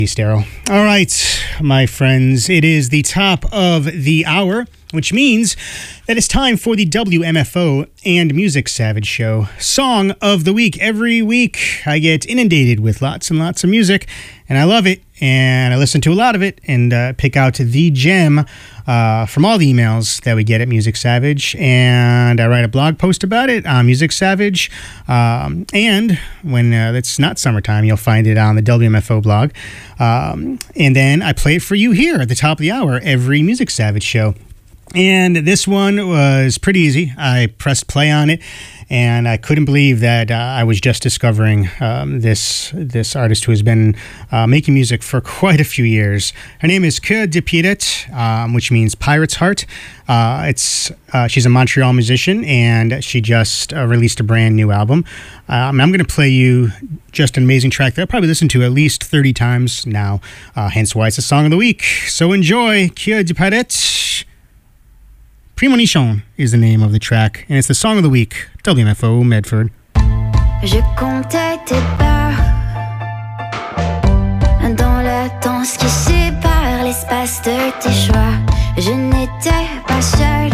Daryl. All right, my friends, it is the top of the hour, which means that it's time for the WMFO and Music Savage Show Song of the Week. Every week, I get inundated with lots and lots of music, and I love it, and I listen to a lot of it, and pick out the gem from all the emails that we get at Music Savage, and I write a blog post about it on Music Savage, and when it's not summertime, you'll find it on the WMFO blog, and then I play it for you here at the top of the hour every Music Savage show. And this one was pretty easy. I pressed play on it, and I couldn't believe that I was just discovering this artist who has been making music for quite a few years. Her name is Cœur de Pirate, which means pirate's heart. She's a Montreal musician, and she just released a brand new album. I'm going to play you just an amazing track that I've probably listened to at least 30 times now, hence why it's a song of the week. So enjoy Cœur de Pirate. Premonition is the name of the track, and it's the song of the week. WMFO Medford. Je comptais tes pas dans la danse qui sépare l'espace de tes choix. Je n'étais pas seule,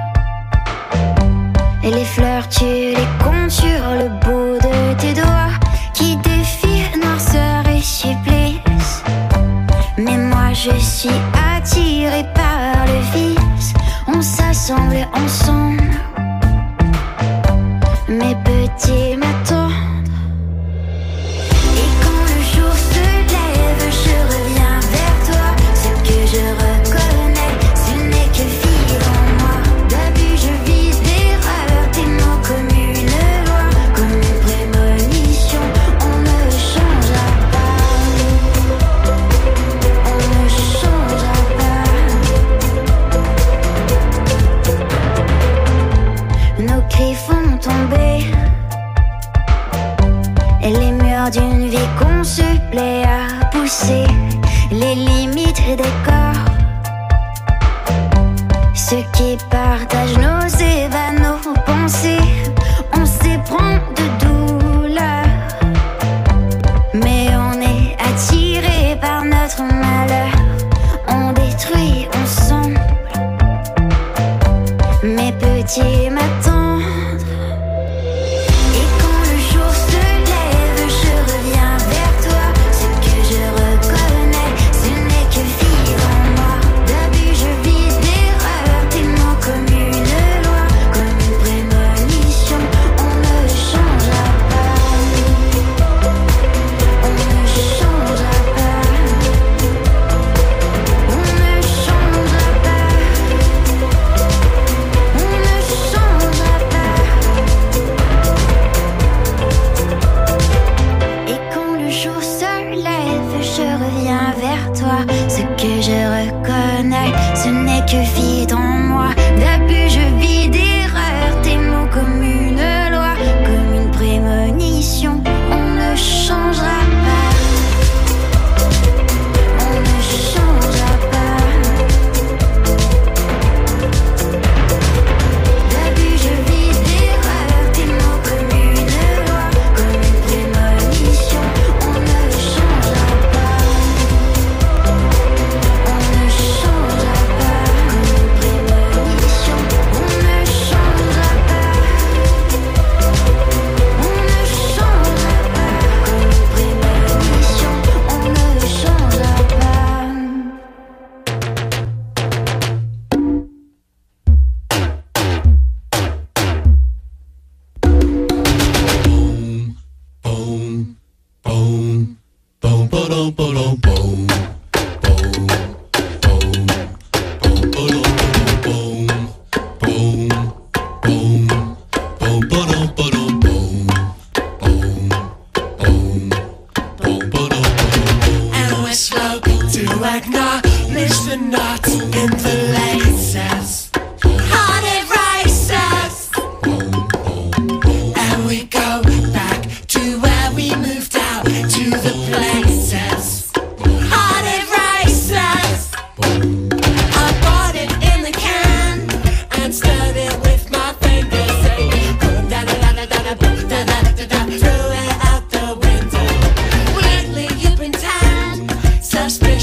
et les fleurs tu les comptes sur le bout de tes doigts qui défient noirceur et supplice. Mais moi je suis attirée par le vice. On s'assemble ensemble, mes petits m'attendent. Et quand le jour se lève, je reviens vers toi. Ce que je reconnais, ce n'est que vivre en moi. D'abus, je vise d'erreur, tes mots comme une loi, comme une prémonition. On ne changera pas, on ne changera pas. Nos cris font tomber et les murs d'une vie qu'on se plaît à pousser les limites des corps. Ceux qui partagent nos ébats, nos pensées, on s'éprend de douleur, mais on est attiré par notre malheur. On détruit ensemble, mes petits m'attendent.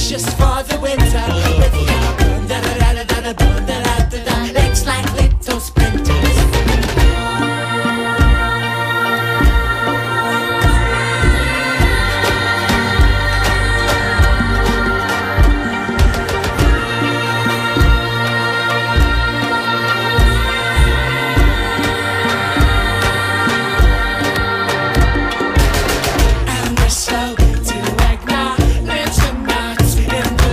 just for the winter. With your boom, da da da da da, boom, da da da da, legs like little splinters. And we're slow to acknowledge the knots in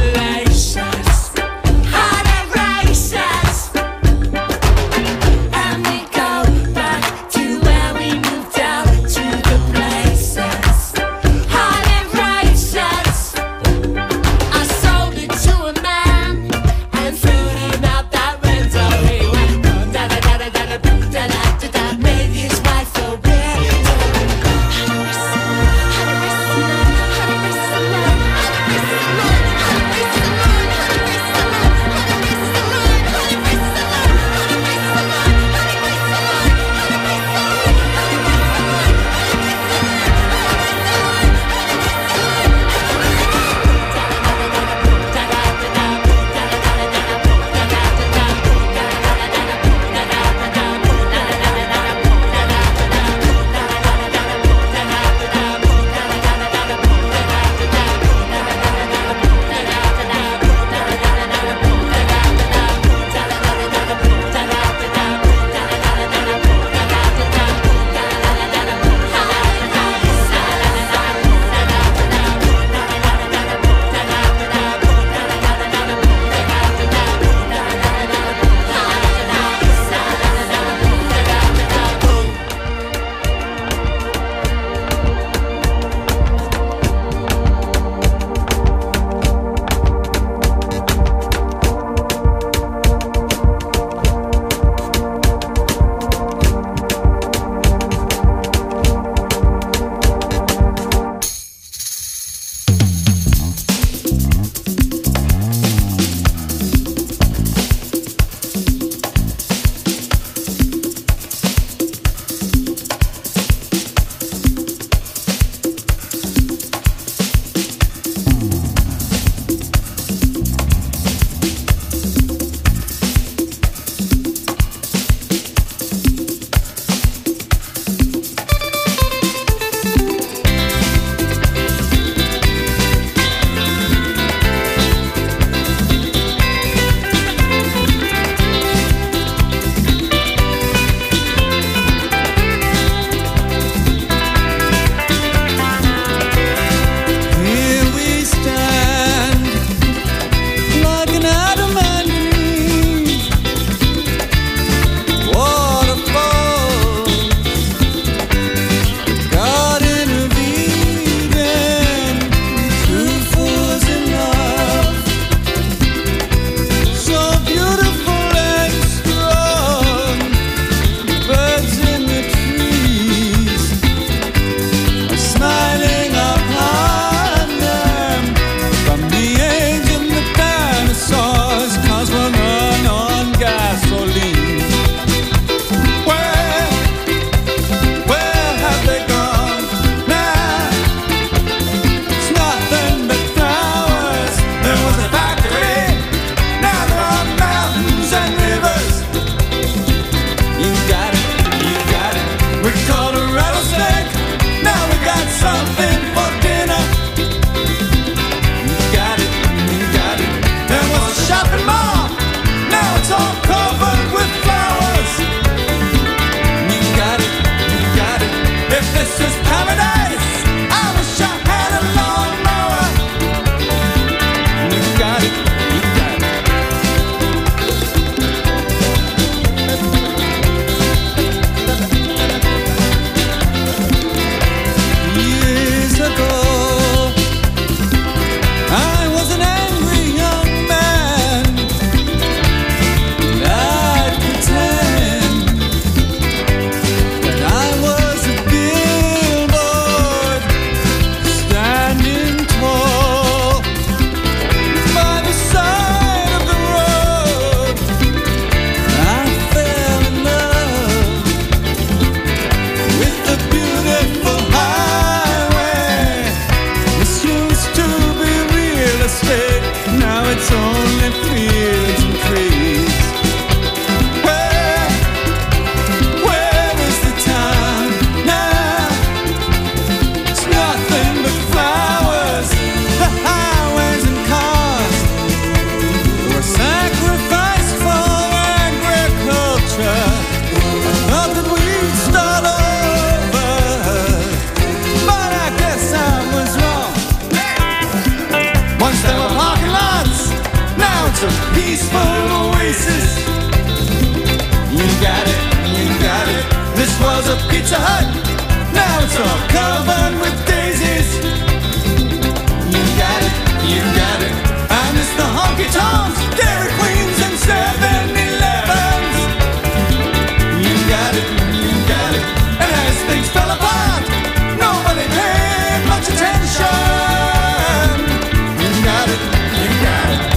Once there were parking lots, now it's a peaceful oasis. You got it, you got it. This was a Pizza Hut, now it's all covered with daisies. You got it, you got it. I miss the honky tonks, Dairy Queens, and 7-Elevens. You got it, you got it. And as things fell apart, nobody paid much attention. You got it, you got it.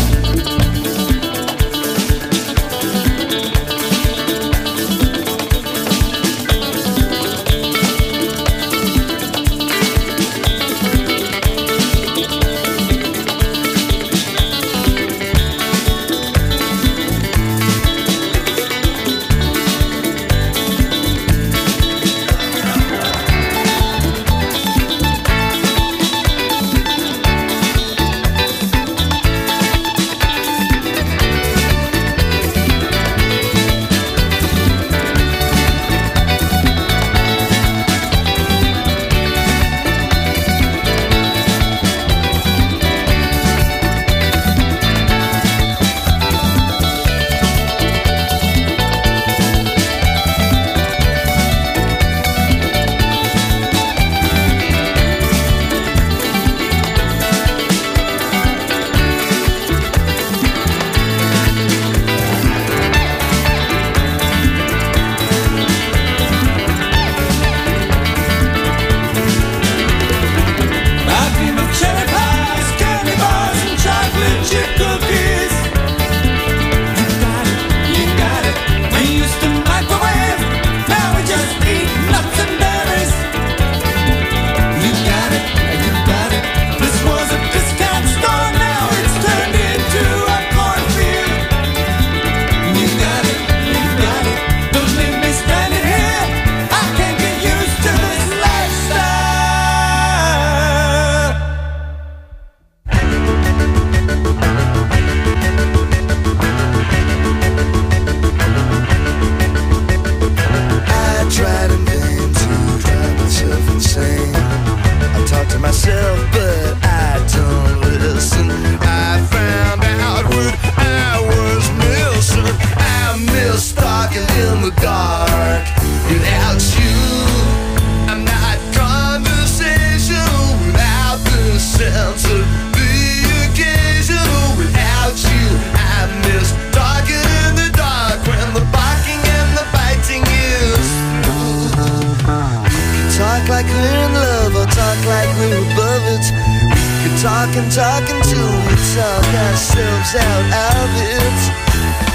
Talking till we talk ourselves out of it.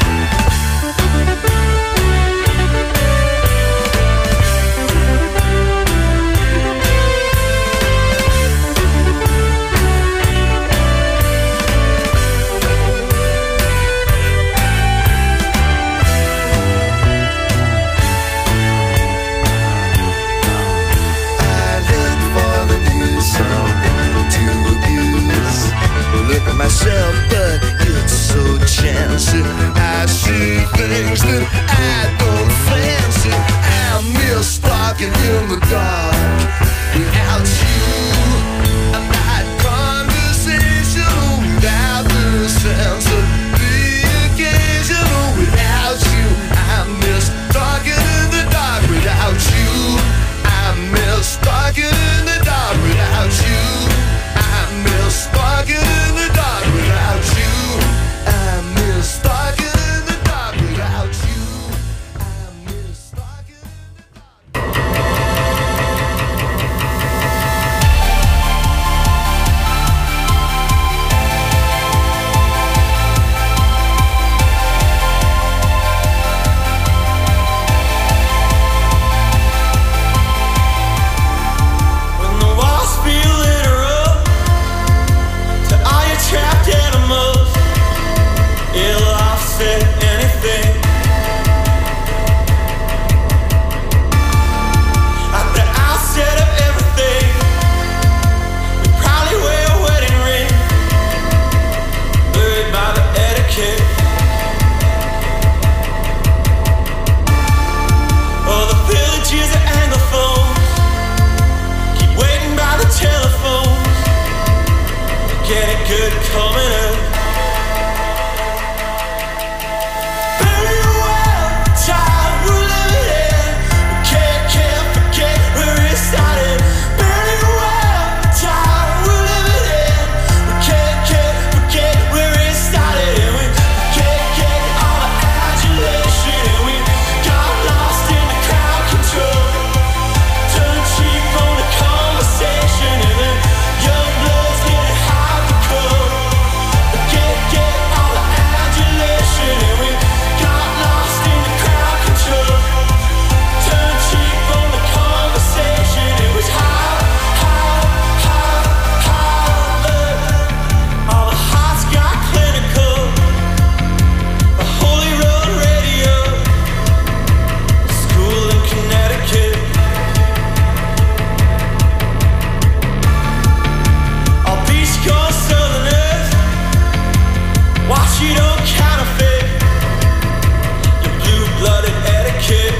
Myself, but it's so chancy. I see things that I don't fancy. I miss stalking in the dark. Without you, I'm not conversational. Without the sense of the occasion. Without you, I miss stalking in the dark. Without you, I miss stalking in the dark. Without you, I miss stalking in the dark. Without you, I miss stalking in the dark. Without you, I miss stalking in the dark. get it good coming in. Bury the world, child, we're living in. We can't forget where it started. Bury the world, child, we're living in. We can't forget where it started. And we can't get all the adulation. And we got lost in the crowd control. Turn cheap on the conversation. And then young bloods getting hard to cold. We can't get all the adulation. And we got lost in the crowd control. Turn cheap on the conversation. It was hard. All the hearts got clinical. The Holy Road Radio. School in Connecticut. All Beach Coast Southerners. Watch you don't counterfeit your blue-blooded etiquette.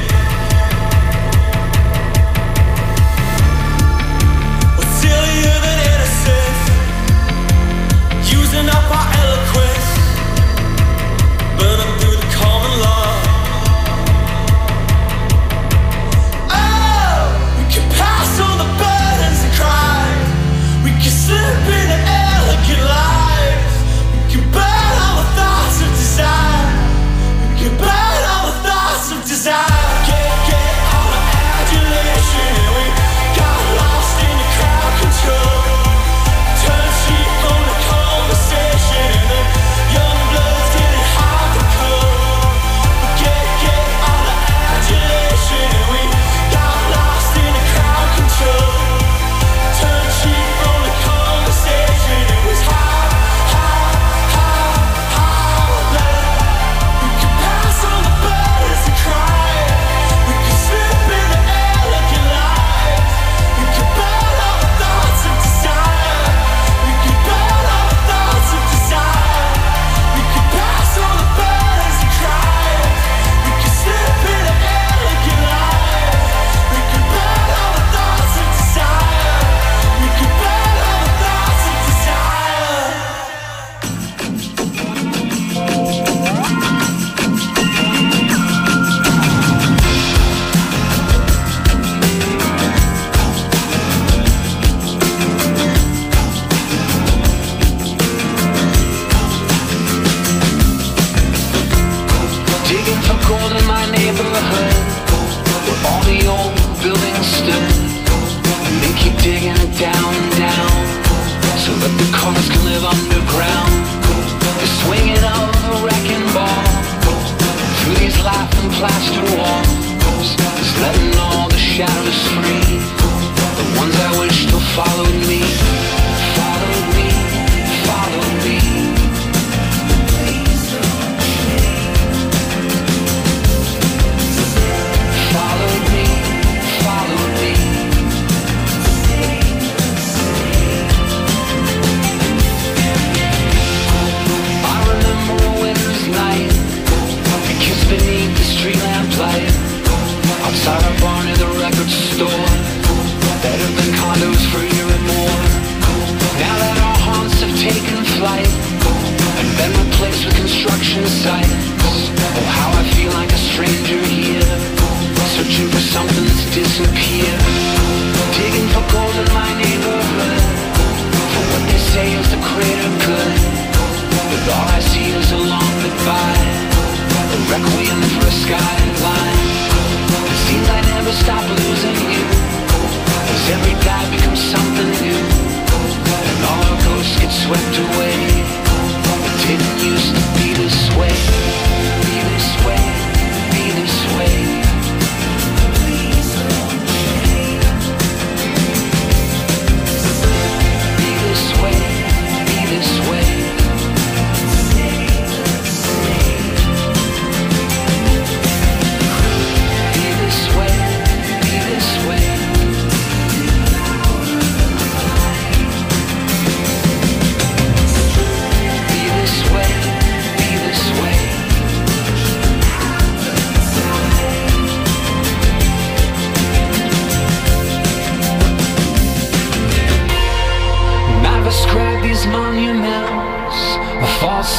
What's sillier than innocence? Using up our eloquence. Burning through the common law. Oh, we can pass all the burdens and cries. We can slip into elegant lives. We can burn all the thoughts of desire. We can burn all the thoughts of desire. Can't get all the adulation. And we got lost in the crowd control. Turn cheap on the conversation. And the young bloods getting hard to cold. We can't get all the adulation. And we got lost in the crowd control. Turn cheap on the conversation. It was hard. We could pass on the burdens and cry. We could slip into elegant lives. We could burn all the thoughts of desire. We could burn all the thoughts of desire. We could pass on the burdens and cry. We could slip into elegant lives. We could burn all the thoughts of desire. We could burn all the thoughts of desire. Digging for gold in my neighborhood, where all the old buildings stood. And they keep digging it down and down, so that the cars can live underground. They're swinging of a wrecking ball through these laughing plaster walls, just letting all the shadows free. The ones I wish still followed me, followed me, followed me. Followed me, followed me. I remember a winter's night, a kiss beneath the street lamp light, outside our bar near the record store. Better than condos for a year and more.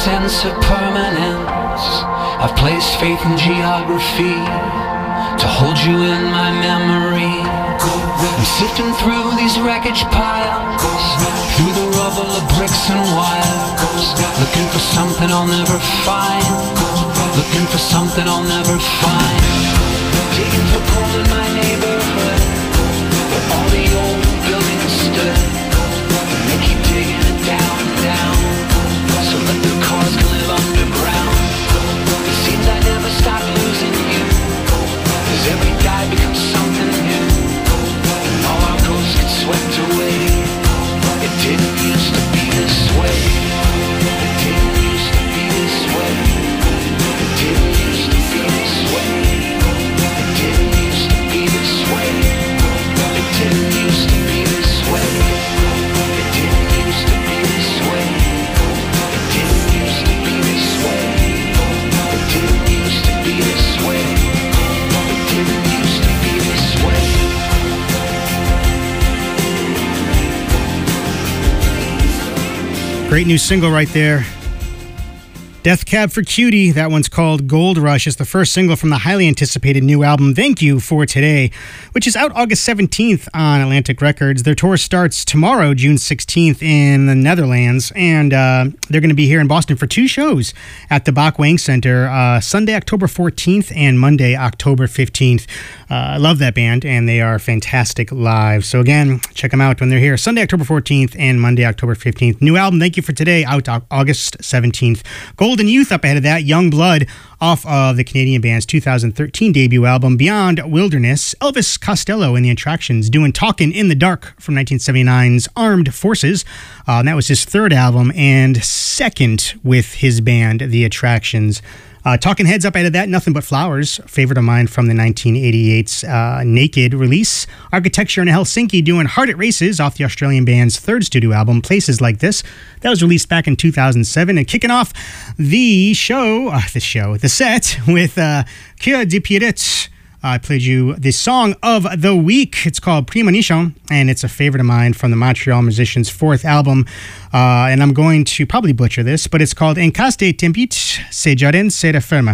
sense of permanence. I've placed faith in geography to hold you in my memory. I'm sifting through these wreckage piles, through the rubble of bricks and wires, looking for something I'll never find, looking for something I'll never find. Digging for coal in my neighborhood, where all the old buildings stood. They keep digging it down and down, so that the cars can live underground. It seems I never stop losing you, 'cause every die becomes something new, and all our ghosts get swept away. It didn't used to be this way. It didn't used to be this way. It didn't used to be this way. It didn't used to be this way. It didn't used to be this way. It didn't used to be this way. It didn't used to be this way. It didn't used to be this way. It didn't used to be this way. Great new single right there. Death Cab for Cutie. That one's called Gold Rush. It's the first single from the highly anticipated new album, Thank You for Today, which is out August 17th on Atlantic Records. Their tour starts tomorrow, June 16th in the Netherlands, and they're going to be here in Boston for 2 shows at the Bach Wang Center, Sunday, October 14th and Monday, October 15th. I love that band, and they are fantastic live. So again, check them out when they're here, Sunday, October 14th and Monday, October 15th. New album, Thank You for Today, out August 17th. Golden Youth up ahead of that, Young Blood off of the Canadian band's 2013 debut album, Beyond Wilderness. Elvis Costello and the Attractions doing Talkin' in the Dark from 1979's Armed Forces. And that was his third album and second with his band, The Attractions. Talking Heads up out of that, Nothing But Flowers, favorite of mine from the 1988's Naked release. Architecture in Helsinki doing Hard at Races off the Australian band's third studio album, Places Like This. That was released back in 2007. And kicking off the set with Cœur de Pirate. I played you the song of the week. It's called Premonition, and it's a favorite of mine from the Montreal Musicians' fourth album. And I'm going to probably butcher this, but it's called En cas de tempête, ce jardin se referme.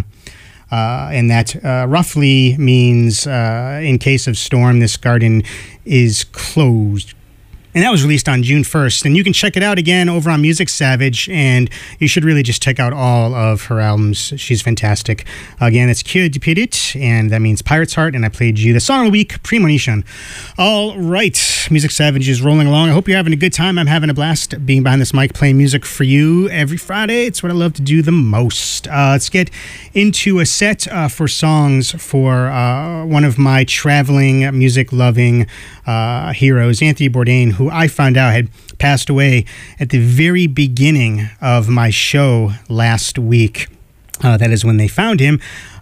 And that roughly means, in case of storm, this garden is closed. And that was released on June 1st. And you can check it out again over on Music Savage. And you should really just check out all of her albums. She's fantastic. Again, it's Cœur de Pirate, and that means Pirate's Heart. And I played you the song of the week, Premonition. All right. Music Savage is rolling along. I hope you're having a good time. I'm having a blast being behind this mic, playing music for you every Friday. It's what I love to do the most. Let's get into a set for songs for one of my traveling, music-loving heroes, Anthony Bourdain, who I found out had passed away at the very beginning of my show last week. That is when they found him.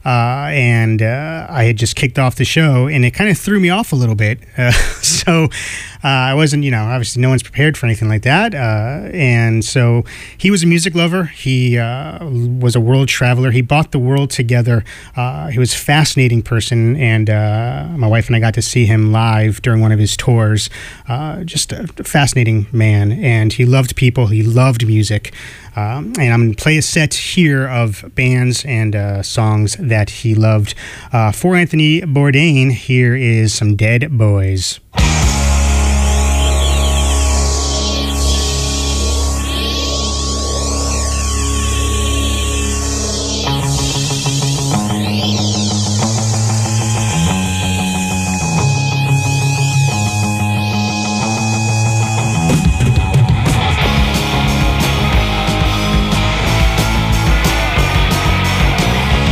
And I had just kicked off the show, and it kind of threw me off a little bit. So I wasn't, obviously no one's prepared for anything like that. And so he was a music lover. He was a world traveler. He brought the world together. He was a fascinating person, and my wife and I got to see him live during one of his tours. Just a fascinating man, and he loved people. He loved music. And I'm going to play a set here of bands and songs that he loved. For Anthony Bourdain, here is some Dead Boys.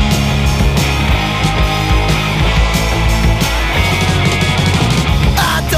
I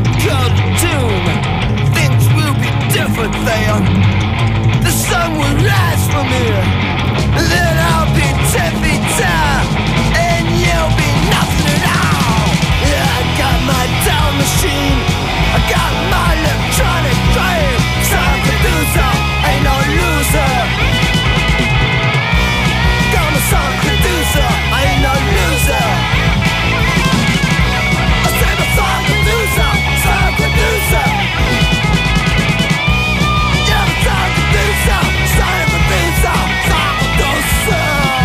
come to doom. Things will be different then. The sun will rise from here. Then I'll be 10 feet tall, and you'll be nothing at all. Yeah, I got my down machine, I got my electronic drive. Sound producer, ain't no loser. Got my sound producer, I ain't no loser. I say my sound producer, sound producer. Yeah, my sound producer, sound producer, sound producer.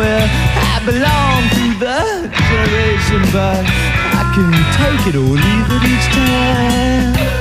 well, I belong to the generation, but I can take it or leave it each time.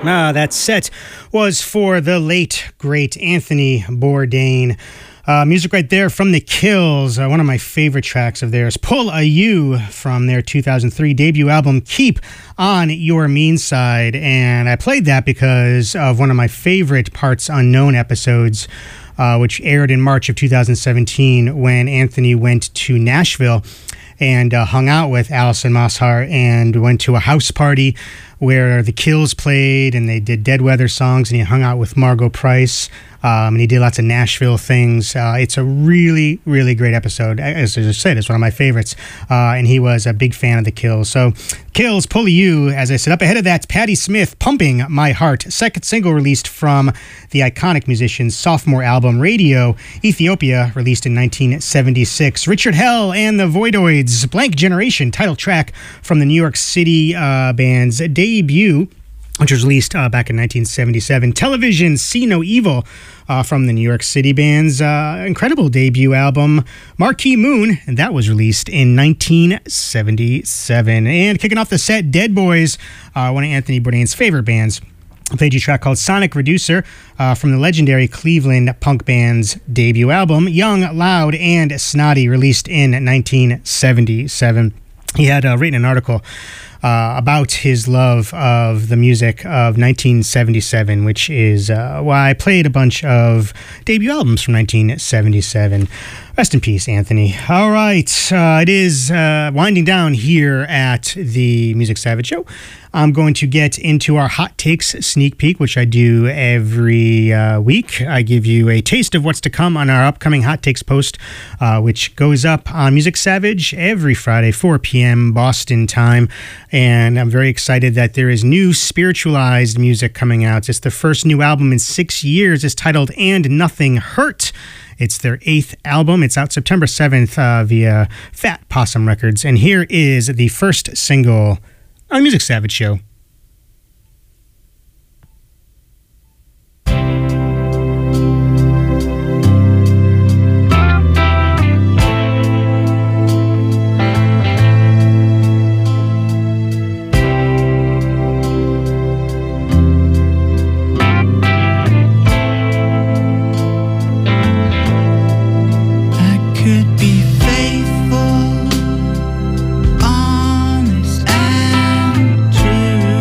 That set was for the late, great Anthony Bourdain. Music right there from The Kills, one of my favorite tracks of theirs. Pull a U from their 2003 debut album, Keep on Your Mean Side. And I played that because of one of my favorite Parts Unknown episodes, which aired in March of 2017 when Anthony went to Nashville and hung out with Alison Mosshart and went to a house party where The Kills played and they did Dead Weather songs, and he hung out with Margo Price, and he did lots of Nashville things. It's a really, really great episode. As I said, it's one of my favorites, and he was a big fan of The Kills. So Kills, Pull You, as I said. Up ahead of that, Patti Smith, Pumping My Heart, second single released from the iconic musician's sophomore album, Radio, Ethiopia, released in 1976. Richard Hell and the Voidoids, Blank Generation, title track from the New York City band's debut, which was released back in 1977. Television, See No Evil, from the New York City band's incredible debut album, Marquee Moon, and that was released in 1977. And kicking off the set, Dead Boys, one of Anthony Bourdain's favorite bands. I played you a track called Sonic Reducer from the legendary Cleveland punk band's debut album, Young, Loud, and Snotty, released in 1977. He had written an article about his love of the music of 1977, which is why I played a bunch of debut albums from 1977. Rest in peace, Anthony. All right, it is winding down here at the Music Savage Show. I'm going to get into our Hot Takes sneak peek, which I do every week. I give you a taste of what's to come on our upcoming Hot Takes post, which goes up on Music Savage every Friday, 4 p.m. Boston time. And I'm very excited that there is new spiritualized music coming out. It's the first new album in 6 years. It's titled And Nothing Hurt. It's their 8th album. It's out September 7th via Fat Possum Records. And here is the first single on Music Savage Show. Honest and true.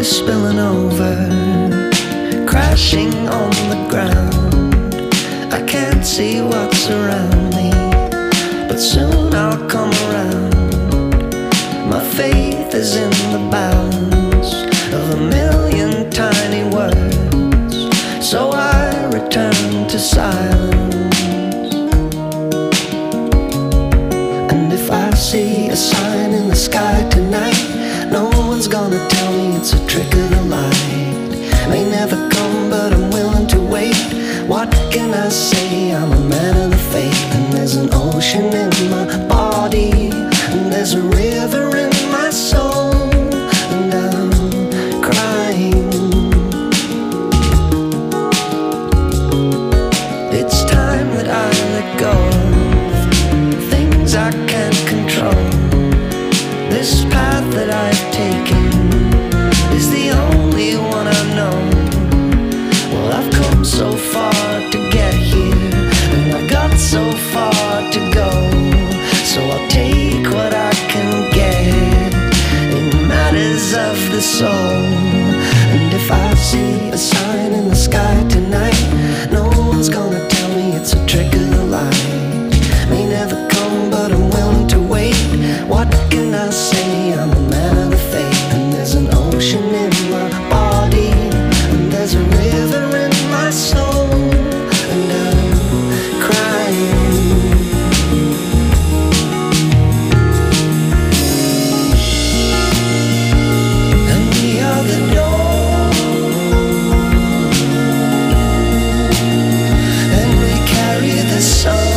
is spilling over, crashing on the ground. I can't see what's around me, but soon I'll come around. My faith is in the bounds of a million tiny words, so I return to silence. And if I see a sign in the sky tonight, no one's gonna tell me it's a trick of the light. May never come, but I'm willing to wait. What can I say? I'm a man of the faith. And there's an ocean in my body, and there's a river in my soul, and I'm crying. It's time that I let go of things I can't control. This path that I've taken is the only one I know. Well, I've come so far to get here, and I've got so far to go. So I'll take what I can get in matters of the soul. And if I see a sign in the sky tonight, no one's gonna tell me it's a trick of the light. May never come, but I'm willing to wait. What can I say? I'm a man of the faith. And there's an ocean in my body, and there's a river in my soul, and I'm crying. And we are the dawn, and we carry the sun.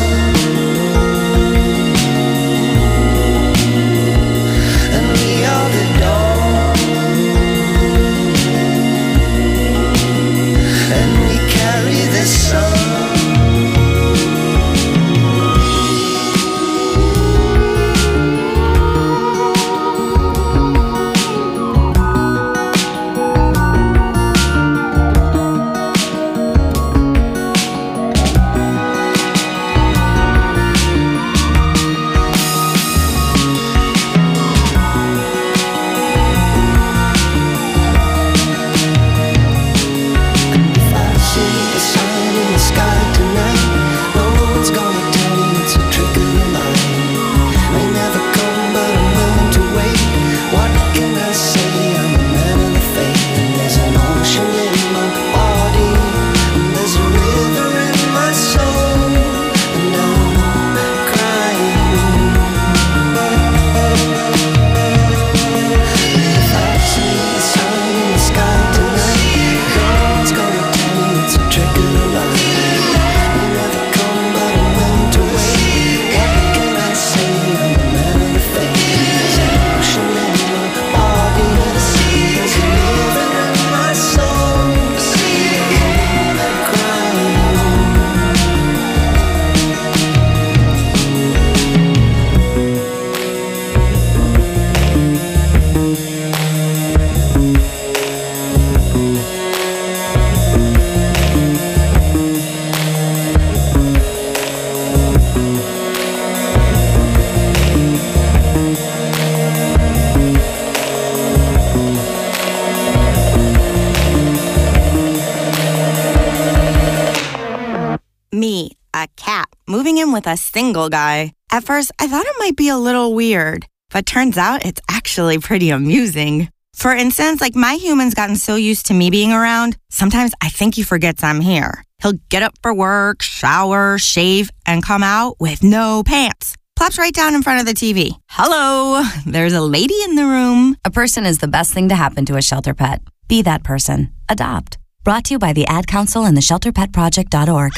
With a single guy. At first, I thought it might be a little weird, but turns out it's actually pretty amusing. For instance, like my human's gotten so used to me being around, sometimes I think he forgets I'm here. He'll get up for work, shower, shave, and come out with no pants. Plops right down in front of the TV. Hello, there's a lady in the room. A person is the best thing to happen to a shelter pet. Be that person. Adopt. Brought to you by the Ad Council and the ShelterPetProject.org.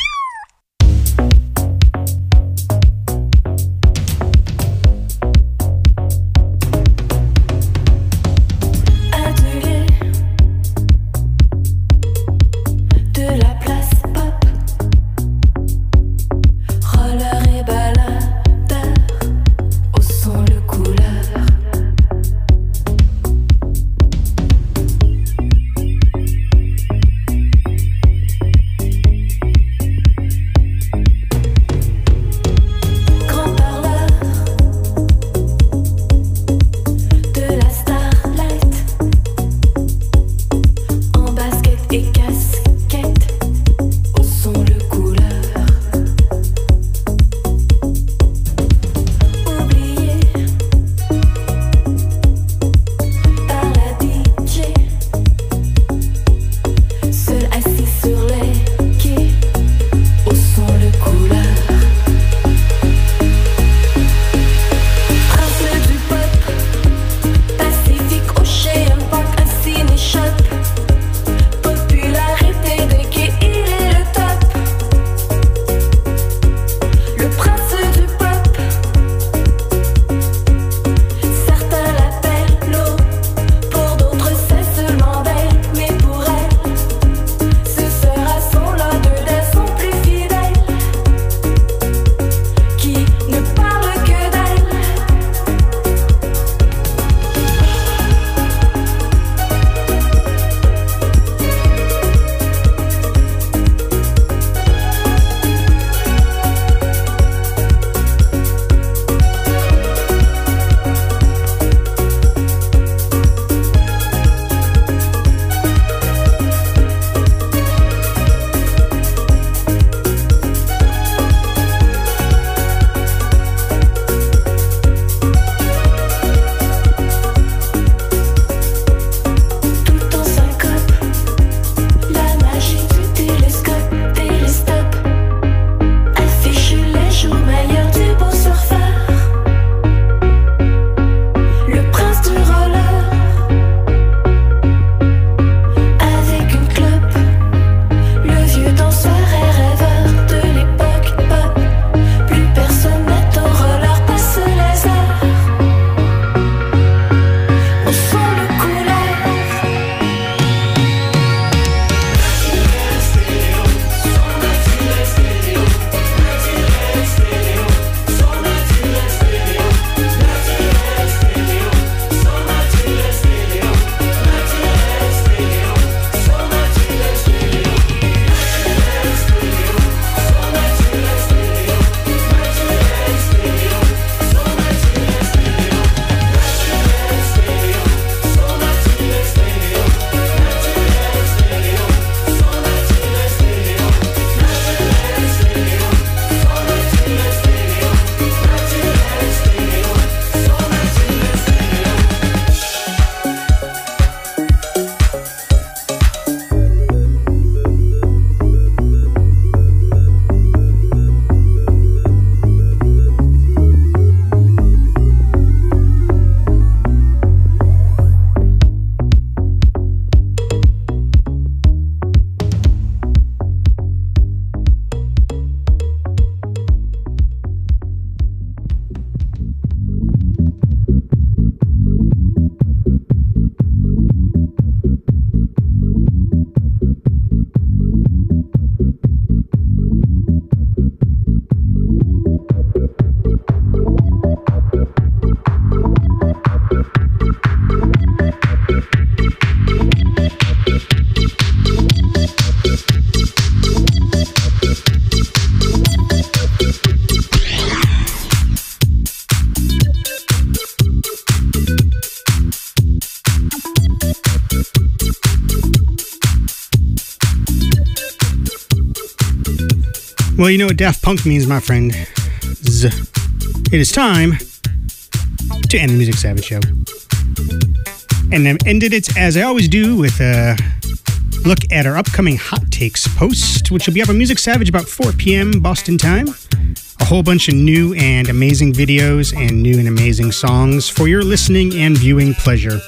Well, you know what Daft Punk means, my friend. It is time to end the Music Savage Show. And I ended it, as I always do, with a look at our upcoming Hot Takes post, which will be up on Music Savage about 4 p.m. Boston time. A whole bunch of new and amazing videos and new and amazing songs for your listening and viewing pleasure.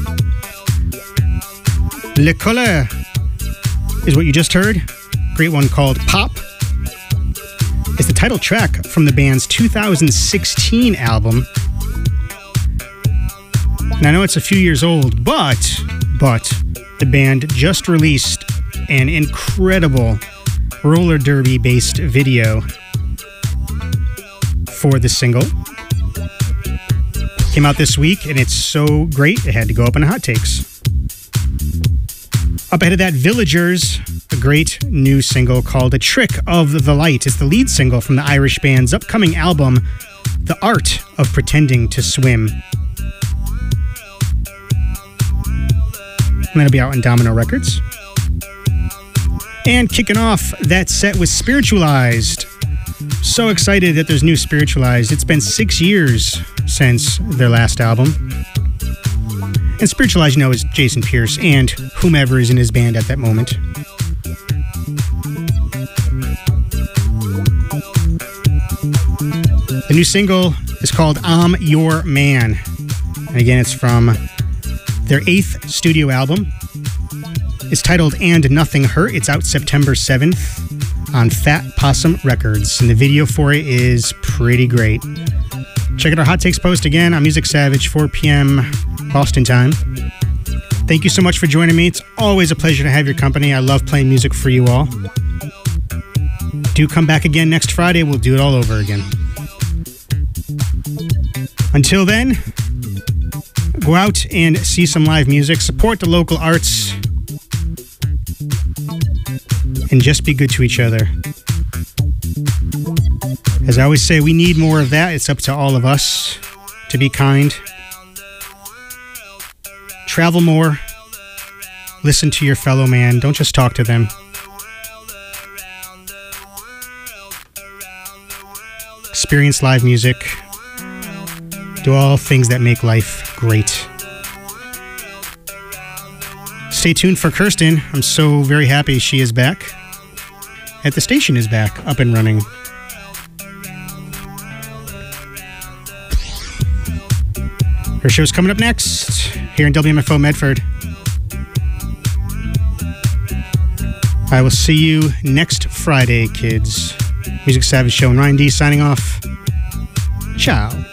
Le Colère is what you just heard. Great one called Pop. It's the title track from the band's 2016 album. And I know it's a few years old, but the band just released an incredible roller derby based video for the single. Came out this week and it's so great it had to go up in Hot Takes. Up ahead of that, Villagers, a great new single called A Trick of the Light. It's the lead single from the Irish band's upcoming album, The Art of Pretending to Swim. And that'll be out on Domino Records. And kicking off that set was Spiritualized. So excited that there's new Spiritualized. It's been 6 years since their last album. And Spiritualized, you know, is Jason Pierce and whomever is in his band at that moment. The new single is called I'm Your Man. And again, it's from their 8th studio album. It's titled And Nothing Hurt. It's out September 7th on Fat Possum Records. And the video for it is pretty great. Check out our Hot Takes post again on Music Savage, 4 p.m. Boston time. Thank you so much for joining me. It's always a pleasure to have your company. I love playing music for you all. Do come back again next Friday. We'll do it all over again. Until then, go out and see some live music, support the local arts, and just be good to each other. As I always say, we need more of that. It's up to all of us to be kind. Travel more. Listen to your fellow man. Don't just talk to them. Experience live music. Do all things that make life great. Stay tuned for Kirsten. I'm so very happy she is back. At the station is back, up and running. Her show's coming up next here in WMFO Medford. I will see you next Friday, kids. Music Savage Show and Ryan D signing off. Ciao.